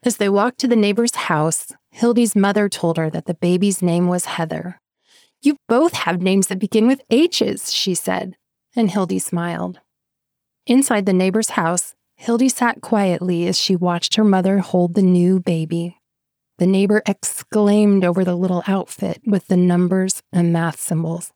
As they walked to the neighbor's house, Hildy's mother told her that the baby's name was Heather. "You both have names that begin with H's," she said, and Hildy smiled. Inside the neighbor's house, Hildy sat quietly as she watched her mother hold the new baby. The neighbor exclaimed over the little outfit with the numbers and math symbols.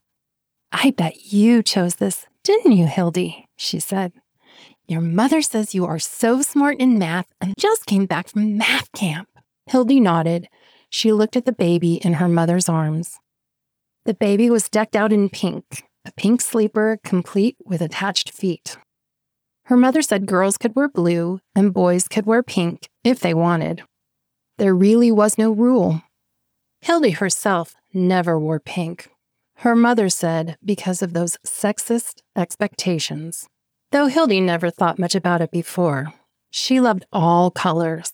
"I bet you chose this, didn't you, Hildy?" she said. "Your mother says you are so smart in math and just came back from math camp." Hildy nodded. She looked at the baby in her mother's arms. The baby was decked out in pink, a pink sleeper complete with attached feet. Her mother said girls could wear blue and boys could wear pink if they wanted. There really was no rule. Hildy herself never wore pink. Her mother said because of those sexist expectations. Though Hildy never thought much about it before. She loved all colors.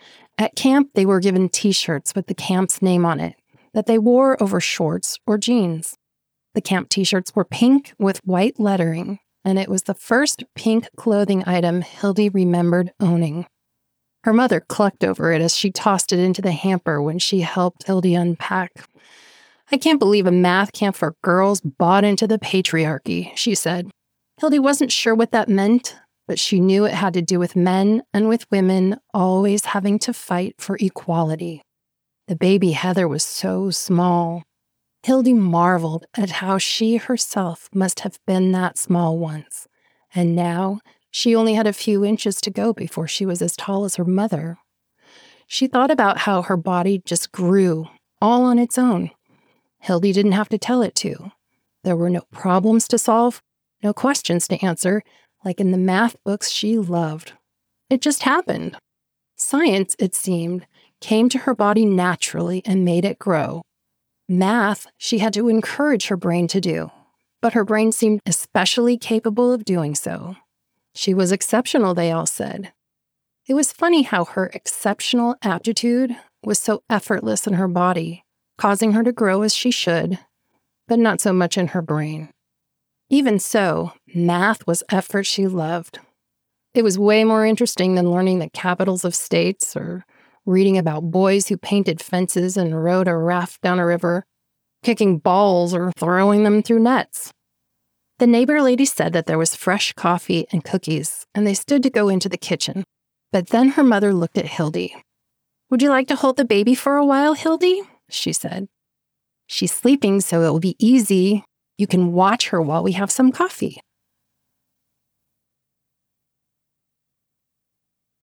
At camp, they were given t-shirts with the camp's name on it that they wore over shorts or jeans. The camp t-shirts were pink with white lettering, and it was the first pink clothing item Hildy remembered owning. Her mother clucked over it as she tossed it into the hamper when she helped Hildy unpack. "I can't believe a math camp for girls bought into the patriarchy," she said. Hildy wasn't sure what that meant, but she knew it had to do with men and with women always having to fight for equality. The baby Heather was so small. Hildy marveled at how she herself must have been that small once, and now she only had a few inches to go before she was as tall as her mother. She thought about how her body just grew, all on its own. Hildy didn't have to tell it to. There were no problems to solve, no questions to answer, like in the math books she loved. It just happened. Science, it seemed, came to her body naturally and made it grow. Math, she had to encourage her brain to do, but her brain seemed especially capable of doing so. She was exceptional, they all said. It was funny how her exceptional aptitude was so effortless in her body, causing her to grow as she should, but not so much in her brain. Even so, math was effort she loved. It was way more interesting than learning the capitals of states or reading about boys who painted fences and rowed a raft down a river, kicking balls or throwing them through nets. The neighbor lady said that there was fresh coffee and cookies, and they stood to go into the kitchen. But then her mother looked at Hildy. "Would you like to hold the baby for a while, Hildy?" she said. "She's sleeping, so it will be easy. You can watch her while we have some coffee."